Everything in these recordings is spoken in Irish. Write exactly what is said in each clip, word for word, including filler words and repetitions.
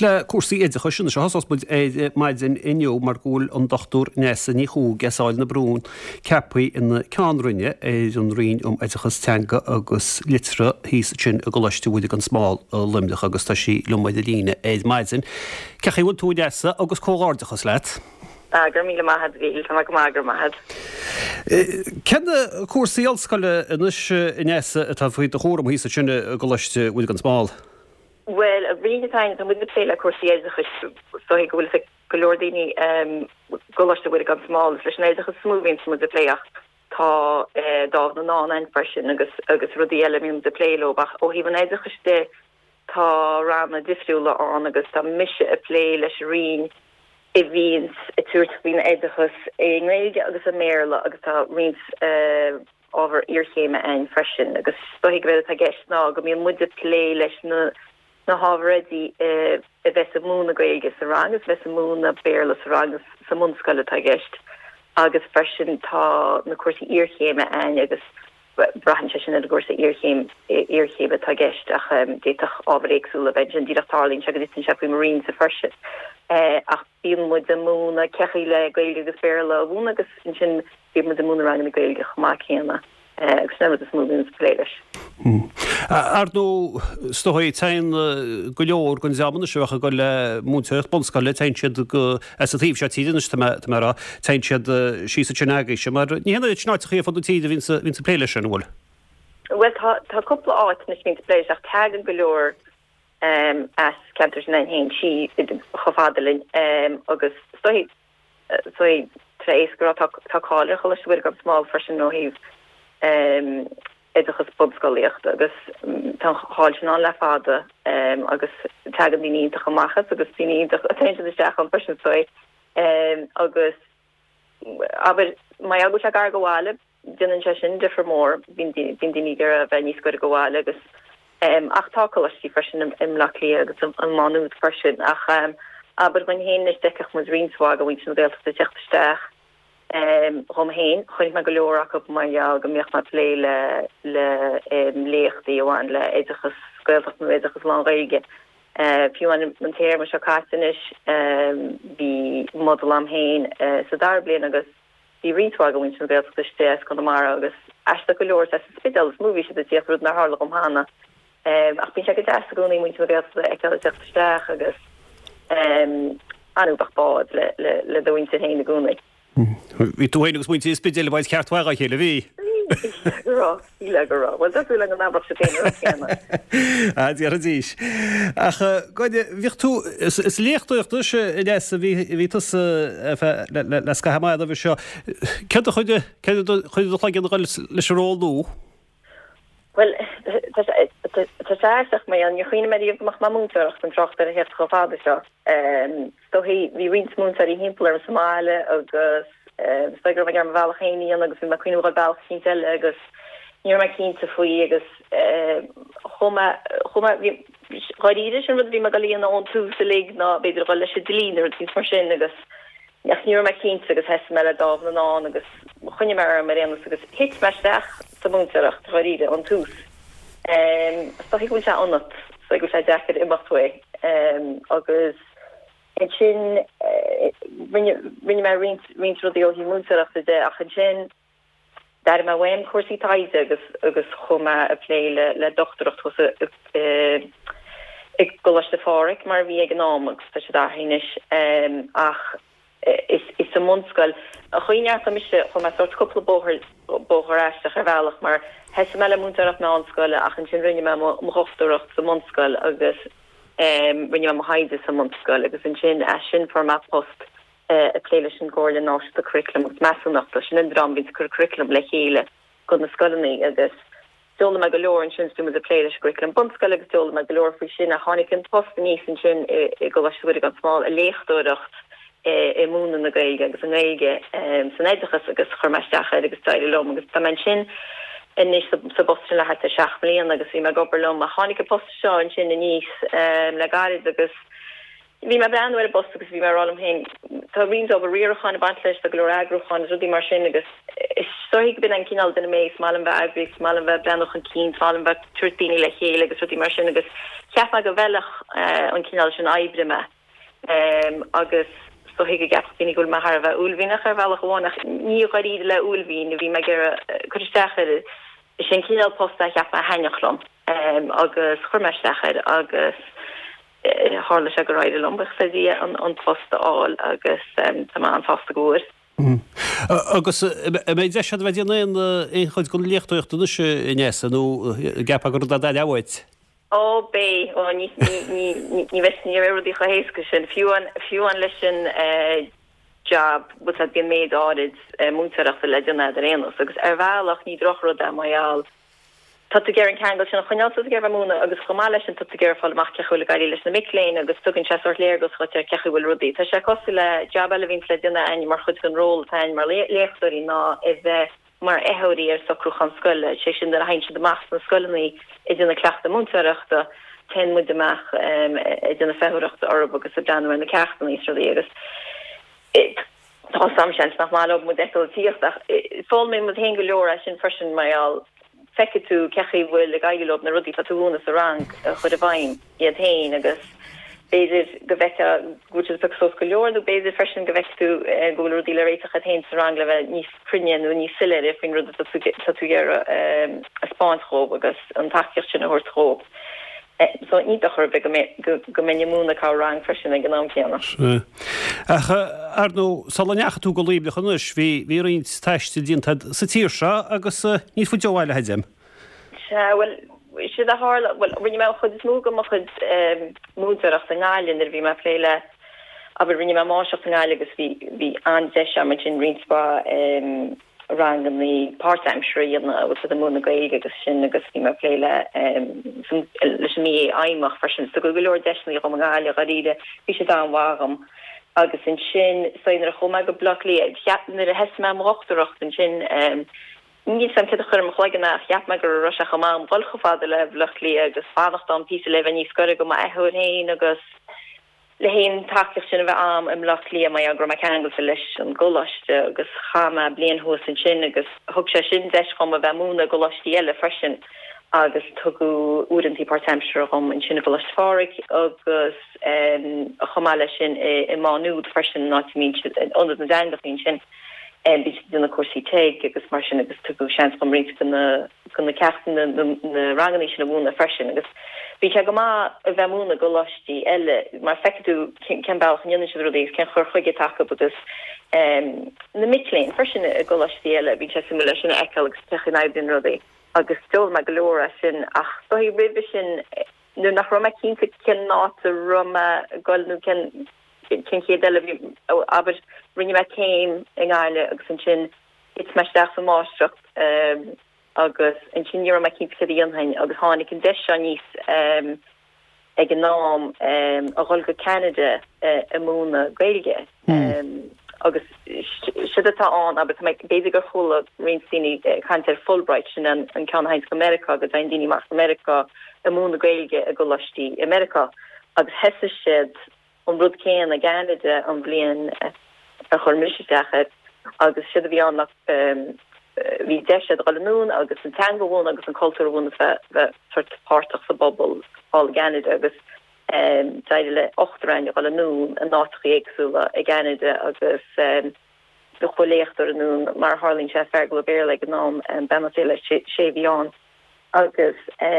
le cuasaí éidecha sin se hasas bud maidin inniu mar gúil an dochtúr nesa ní chuú geáil na brún cepaí ina ceanrunne é an rion um éidechas teanga agus litra hís sin a goiste bhide an smáil limdeach agus tá sí lummaid a líine éid maidin. Cecha bhfuil tú desa agus cóárdachas leit. Agur míle maithad bhíil tá go mágur maithad. Cenne cuasaí alscoile inis inesa atá faoi a chóram hís sinna goiste bhide an smáil. Well, a really time I'm with the play like course so he will say Golordini um Golosh with a small flesh moving some of the play tá dá na ná ein fresin agus agus rudí element de play lo bach ó hí van éidirchuiste tá ram a difriúla an agus tá mise a play leis rin i víns a tuairt bhín éidirchus é ngréige agus a méle agus tá rins over earchéime ein fresin agus stoig ve a gist ná go mí mu de play leis na na háredí a bheits a múna gaige sa rangus bheits a múna béle sa rangus sa munscoile tá gist agus fresin tá na cuasa iorchéime ein agus brahan se sin a cuasa iorchéim iorchéime tá gist ach déach ábréagsúla bheitjin díachtarlín se go ditin se marine sa fresin ach bíon mu de múna cechaí le gaige agus béle a bhúna agus sin bí mu de múna rang na gaige chomá chéna agus ne is múna pléiles. Ardú stohaí tein go leor gon zeamna seocha go le múteach bonscail le tein siad go as a tíomh se tíidiriste mar tein siad sí sa tsenaga se mar ní héna snáitcha fan tíide vín sa pléile sin bhfuil. Well tá coppla áit na vín pléis ach tag an go leor as cantar na hain si chofadalin agus stohí stohí tre éisgur tááile cho leis bfuir go smá fresin nó híh éidirchas bobscoíocht agus tá háil sin an le fada agus tegan daoíach amachchas agus daoíach atteinte isteach an person sóid agus aber mai agus a gar goháile duan se sin difer mór bín daoígur a bheith níos go goháile agus ach táchaltí freisin im lelí agus an manút freisin ach aber gan héin is deach mu rinsá a bhaint an déalta teachtasteach rom heen chunig me go leorach op mar ja go mécht mat lé le le leechtti aan le éidirchas sskoilcht no éidirchas lang réige fi an montéir me katin is vi model am heen so daar bleen agus die riwa win ge ste kon mar agus asta go leor spedels movie se tí rud naar harleg om hana ach bin go de go win ge eksteach agus anúbach bad le le le do win heen gonig. Bhí tú héanagus muinte is spidéile bhaid cearthaga chéile bhí. Íle go rá, bhil le an ábhar sa téanna. Á dear a díis. Ach gáide bhíoh tú is léochtúocht se leis bhí le scahamada bhí seo. Cead a chuide chuide do chláigh an leis róú? Well, tá séach mé an chuoine méíomh mach má múteach an trocht ar a hecht go fáda seo. Sto hí hí rinsmún ar í himplair an Somáile agus stogur me gar bhechéí agus bhí mar cuiine go bail cínteile agus níor me cínta faoí agus chuma choíidir sin rud bhí me go líonna ón tú sa lé ná beidir go leis delínar tí mar sin agus neach níor me cínta agus heis meile dáh na ná agus chuine mar mar réanana agus hit meisteach sa múteach choíide an tús. Sto hi goil se annat so go sé dechar imachfué agus en sin rinne me rin rodí ó hí múteach de ach an sin dar ma weim cuasí taide agus agus chuma a pléile le dochtaracht chu ag goiste fáric mar bhí ag námagus tá se dáhéis ach is is a munsscoil a chuoineart am mise chu me sort couple bóhar bóharráisteach ar bhealach mar heis meile múteach ná anscoile ach an sin rinne me mo chochtaracht sa munsscoil agus rinne me haide sa munsscoil agus an sin a sin format post a pléile sin ggóir le ná a curriculum agus mesanach sin in dram vín chu curriculum le chéile go na scoilení agus dola me go leor an sin stu a pléile curriculum bunscoil agus dola me go leor fao sin a hánig an post níos an sin i go bhfuir gan smáil a léchtúirecht e múna na gaige agus an gaige san éidechas agus chormeisteach agus staile lom agus tá man sin in is sa bostin le hat a seach blian agus i me gobar lom a hánig a post seo an sin a níos le garid agus vi me brand er bos agus vi mar allm hen Tá rins over riochan bandles a glor agrochan rudi mar sin agus is stoig bin an kinal den méis malen be agri malen be brennoch an kien fallen be turtini le héle agus rudi mar sin agus chef a go veilech an kinal sin aibrime agus so hige gap bin go ma har ulvinach er veilech wonach ní garide le ulvin vi me ge kustecher sin kinal post a chef a hennechlom agus chummerstecher agus hále se go raide lombach sé an an fasta áil agus tá an fasta goir. Agus mé de se bheit éon é chuid gon léchtúochtú se inéasa nó gap a gur da lehaid. Ó bé ó ní ní ruí chu héisce sin fiúan fiúan lei sin job bud a gin méid áid múteach le duna rénos agus ar bhealach ní drochro a maiall. Tá ger an kegel sin chonjal ger múna agus chomáile sin tu ger fall maach chola gaile leis na miléin agus tuginn se or légus chu cechuil rudí. Tá se cos le job le vín le duna ein mar chud an ró tein mar léchtorí ná i bheith mar ehoí ar socrúchan sskolle sé sin a hain se de mas na sskollení i duna cleachta múntaachta ten mu deach i duna fehuachta orb agus a dan na ceachtan Israel agus. Tá samchans nach má op mu tíach fol mé mat hen goor sin fresin maiall feke tú cechi bhfuil le gaiigelob na rudí fatúna sa rang chud a bhain iad hain agus béidir go bhecha gúte sos go leor, béidir fresin go bhechtú go rudí le réiteach a hain sa rang le bheith níos crinnean nó níos siile if fin rud tatúgéire a spáinchób agus an takeocht sin a hortchób. So íach go mé múna cá rang fresin ag gnám ceanna. Ar nó salnecha tú go líbli chunus hí hí rint teiste dín sa tíir se agus níos fu deháile heidem. Well si a hála well rinne me chud is mú go mo chud múteach sa ngáilinn er bhí me pléile a rinne me máiseach sa ngáile agus hí an de me sin rinspa rang an the part-time shriana was the moon gaig agus sin agus fi me pléile leis mí aimach fresin so go goor deisna go gáile garide fi se da wagam agus in sin sein a choma go blolí na a hes me rochtaracht in sin ní sam ke chum chleige nach jaap me gur roach go ma bolgefade le blolí agus fadacht an pí le ní sco go ma eho héin agus le hen takech sin bheith am im lochlí mai agra me kegel se leis an golachte agus chama blian hos an sin agus hog se sin deis kom a bheith múna golastí eile fresin agus tugu údantí part-timesre om in sinna golastfáric agus a chomáile sin i máúd fresin ná mín onder na dangafín sin bí duna cuasí teig agus mar sin agus tugu sean gom ri gunna ceachtan na ranganí sin a bhúna fresin agus Bhí ce go má a bheitmúna go lostí eile mar feú cen bailach an se rudééis cen chur chuige take agus na mitléin fresin a go lostí eile bhí se simú sin eil agus techin ábdin rudé agus sto me golóra sin ach so hí ribe sin nu nach roma cín go cin ná a roma goilnú cin cin ché eile aber rinne me céim in gáile agus an sin it's meisteach sa mástrucht agus an sin me cin anhain agus hánig an de níos ag an nám a ghil go Canada a múna gailge agus sitá an agus me bé gur chola rinstíine cantar Fulbright sin an an Canhains America agus ein dini Mar America a múna gailge a go lotí America agus hesse siid an rud céan a Canada an blian a chur misisiachcha agus si a bhí an nach vi de galún agus an tangohún agus an cultúrhún sort páach sa bobbal all Canada agus deile ochrein galún an nátriéagsúla a Canada agus de choléchttar anún mar Harling se fer go bé le ná an benile sévián agus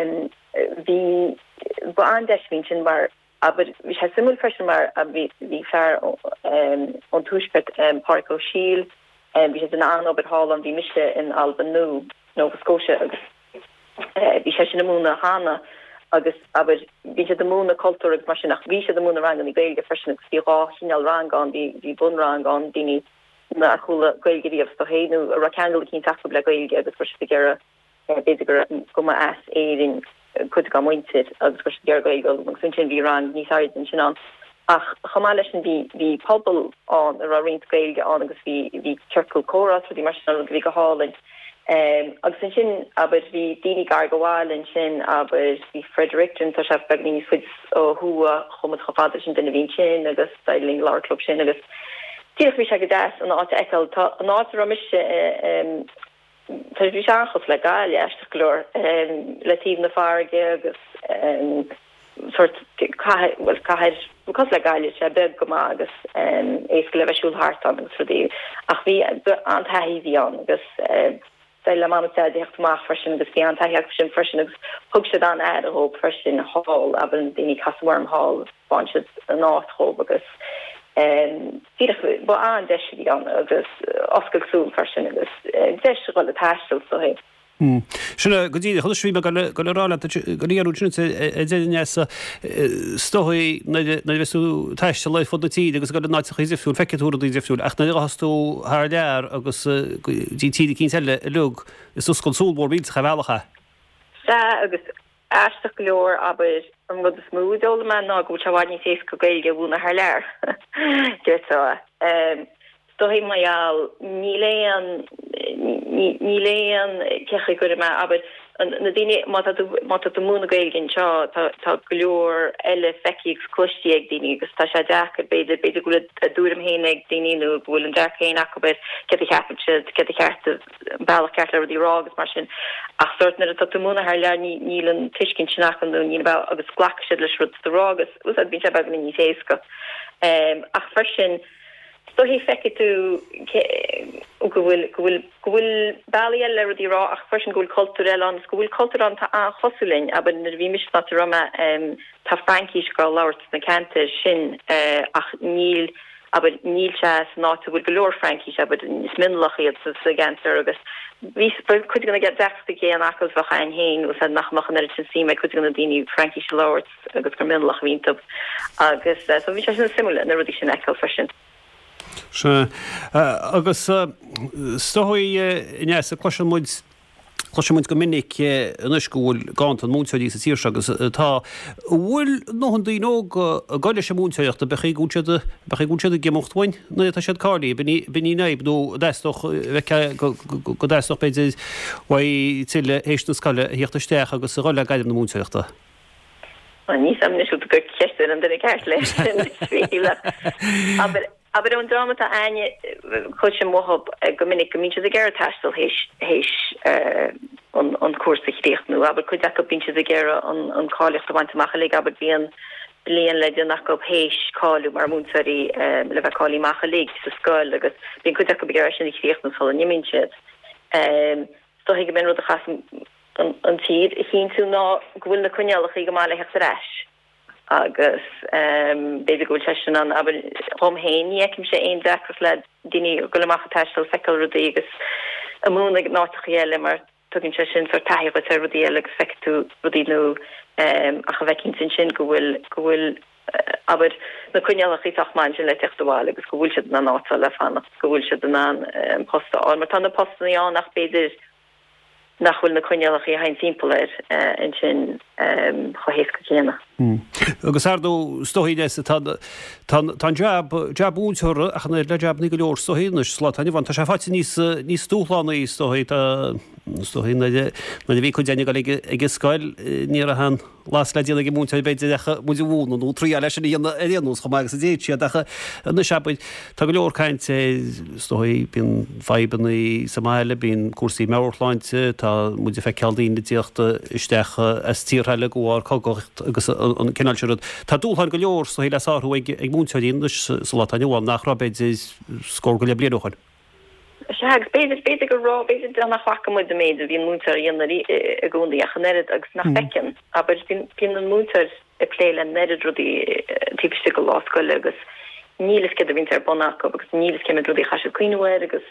vi ba an deisvin sin mar aber vi ha simul freschen mar a vi fer an túspet Park O'Shiel vi het an an op het hall an die misle in Albany, Nova Scotia agus vi se sin moona hana agus aber vi de moona kultur mar nach vi de moona rang an die gaige freschen vi ra hinal rang an die die bun rang an die na chole gaige of sto hénu a rakangel kin tak ble gaige agus fre gera be goma as éing ku ga mointit agus fre ge gaigel sin vi rang ní sa sin an. Ach chamálechen vi vi pobl an a rint gailge an agus vi vi circle choras for die mar vi go hallin Um, agus an sin aber vi dini gargawal an sin aber vi Fredericton to chef bagni fud o hua chomet chofader sin den vin sin agus styling lar club sin agus Tiach vi se das an á ekel an á ramise vi chos le gal echttelor le tí na farge agus soort well ka because le gal se be go agus éske leveisiúl hart an agus fodi ach vi an tahi vi an agus le man hecht maach freschen agus fi an tahi sin freschen agus hog se an a ho freschen hall a déni kaswarm hall ban an náhol agus Um, ba an de an agus oscailsú farsin agus de go le tastal so he. Sinna go dtí chuí go lerála goíarúne déasa stoí na bheú teiste le fod tí agus go ná chiidirfiún feiciúú díidirfiún ach na hasú th lear agus dí tíí cín heile lug is úscoilsúlbór bíl chahhealacha. Sa agus Ashta glór aber am go smooth all man ná go chahaní sé go gailge bhúna haar leir Geá. Sto hé maiall níléan níléan cecha go me aber na dine mat do múna gailgin seo tá glór eile feici clostí ag daine agus tá se deachar beidir beidir go a dúram héine ag daine bhfuil an deach héin acabar ce cheapse ce cheart bailach ceart le dí rágus mar sin ach sort na a tá múna haar leir níl an tuiscin sinach an ní agus ghlach si leis rud do rágus ús bhí se bag na ní féisca ach fer sin so hí feici tú gohfuil gohfuil gohfuil bailí le dí rá ach fersin gohfuil cultúil an gohfuil cultúr an tá an chosulin aber na bhí mis na rama tá Frankis go lauert na cante sin ach níl aber níl se ná bhfuil golóor Frankis aber is minlachí sa gantar agus ví chu gona get desta gé an achas bhacha an héin ús nachmachan er sin si me chu gona daoine Frankis lauert agus go minlach víntub agus so bhí se sin simúla na rudí sin eil fersin. Se agus stoí inéas a cloisimuid cloisimuid go minic an iscúil gáint an múnseí sa tíir agus tá bhfuil nó an daí nó gaiile sé múnseocht a beché gútead beché gútead a gimochthain na tá siad cálaí bin í neib nó deistoch go deistoch beidir wa tiile hééis na scaile hiochttasteach agus a roiile gaiidir na múnseochta. Ní sam nisú go ceiste an duna ceart leis aber Aber an drama a aine chu sem mohab go minnig go míse a gera tastal héis héis an cuasa chréchtnú, aber chu a pinse a gera an cálicht bhaintach le aber bhíon blian le nach go héis cáú mar múnsaí le bheith cáí macha le sa scoil agus bíon chu a begéir sin chréchtnú fá an nimimiid. Sto go ben rud a chas an tíd i chin tú ná gohfuil na cunealach í go mála hecht a reis. agus um, beidir goil teisi an aber homhéin ekim sé ein decras le dini goach teistal fekel rudí agus a múnig náchéile mar tuginn se sin sor tahi go ter rudí agus feú rudí nó a chavekin sin sin gohfuil gohfuil aber na cunealach í tachmain sin le techtháil agus gohfuil se na ná le fan gohfuil se den an posta an mar tan na postaí an nach beidir nachhfuil na cunealach í hain timpplair in sin chohéis go chéna. Agus ardú stohíide tá jab jab únseúra a chana le jab ní go leor stohína slá taine bhain tá sé fáte níos níos stúchlána í stohí stohí na bhí chu déine go ige scoil ní a han las le déala múnta beidir muidir bhúna ú trí leis íonna réanús go megus a déití acha na sepaid tá go leor caiint stohí bín febanna í Samáile bín cuasaí meirláinte tá muidir fe cealdín na tíochta istecha as tíorthaile gohar cogacht agus an cinál siúd. Tá dúlthar go leor so hí le sáthú ag múnteíon sa látainháil nach rabéid scór go le blianúchain. Segus beidir beidir go rá beidir de nach facha mu méid a bhíon mútar dionnaí a gúndaí a chanéad agus nach fecin, aber bín an mútar a pléile neidir rudí típiste go láscoil agus nílas ce a bhín ar bonach agus nílas ce rudí chaise cuiinehir agus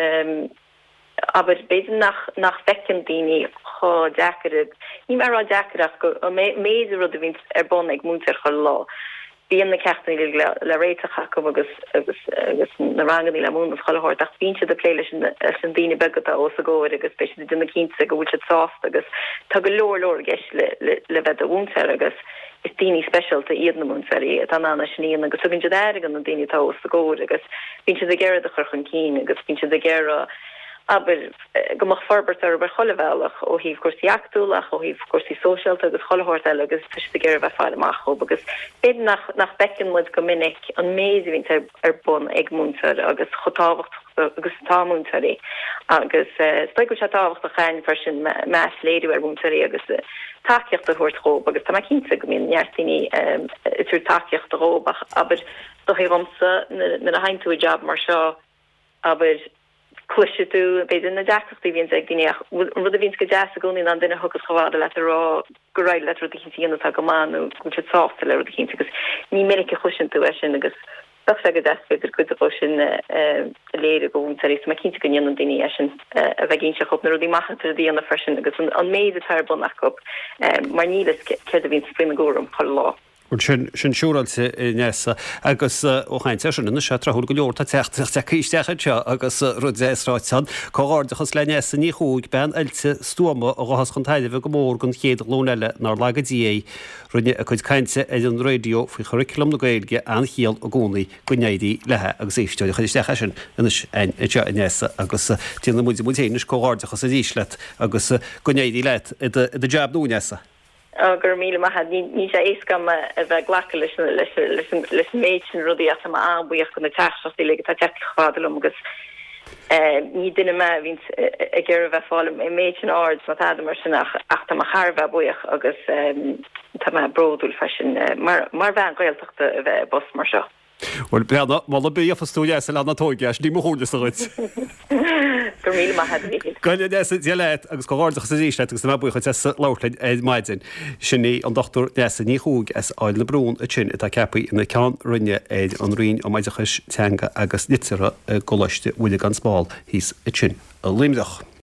aber beidir nach nach fecin daoine cho deacarid ní mar rá deacaach go méidir rud a bhín ar bon ag mútar chu lá. Bíon na ceachtaí le réitecha agus agus agus na ranganí le múna chohairt ach bíse de pléile an daine begad os a ggóir agus spe duna cínta go bhúil sást agus tá go leor leor geis le bheith a bhúntar agus is daoine specialta iad na múnsaí a an anna sníon agus tuginn de air an na daine tá os a ggóir agus bíse de geire a chur chun cín agus bíse de geire aber gomach forbert ar ber chollevach ó híh cuasí actúlach ó híh cuasí social agus chollehort agus tu ge bheith fáile amach agus bid nach nach becken mud go minic an méid vín ar bun agmúntar agus chotáhacht agus támúntarí agus sto go se táhacht a chain fersin meas léú ar múntarí agus takeocht a thuirtó agus tá cinnta go mín neartíní tú takeocht a róbach aber do hé romsa na a hain tú a job mar seo aber cluise tú beidir na deachtaí vín ag gnéach rud a vín go de a gonin an duine thugus choáda le rá go raid le a chin a go manú go se sásta le a chin agus ní minic a chusin tú sin agus Bach go deidir go sin léir goúntarí ma cinnta go an daine sin a bheith ginn se chop na rudí machchan a dí an fresin agus an méid a tarbun nach go mar nílas ce a vín spring góm cho lá. sin siúráilte nesa agus óchain te na se trathúil go leor tá teachtaíistecha te agus rudéisráid choáirdachas le nesa ní chuúg ben eilte stúma a rothas chun taideh go mór gon chéad lóneile nar legadí runne a chuid caiinte é an radio fao choriclam na gailge an chial a gcónaí gonéidí lethe agus éisteide chuistecha sin inis ein te nesa agus tíanana muid mutéanais choáirdachas a díslet agus gonéidí leit i de jab nó nesa. gur míle ma had ní sé éiscam a bheith ghlacha leis méid sin rudí a ma anbuíoch go na teachtaí le tá teachchádalm agus ní duine me vín a ggéir bheith fáil i méid sin áard má tá mar sin ach tá charbheith buíoch agus tá me broúil fesin mar bheith gailteachta a bheith bos mar seo. Well beada mal be a fastúide se lena tóigeis ní móúla a ruid. Gur míle ma had Gaile déit agus goáirdach sa díiste agus na bucha te láirlaid é maidin sinní an dochtú déasa ní chuúg as áil na brún a sin a cepaí ina cean rinne éid an rion ó maididechas teanga agus nitara goiste bhuiile gan spáil hís a sin a limdach.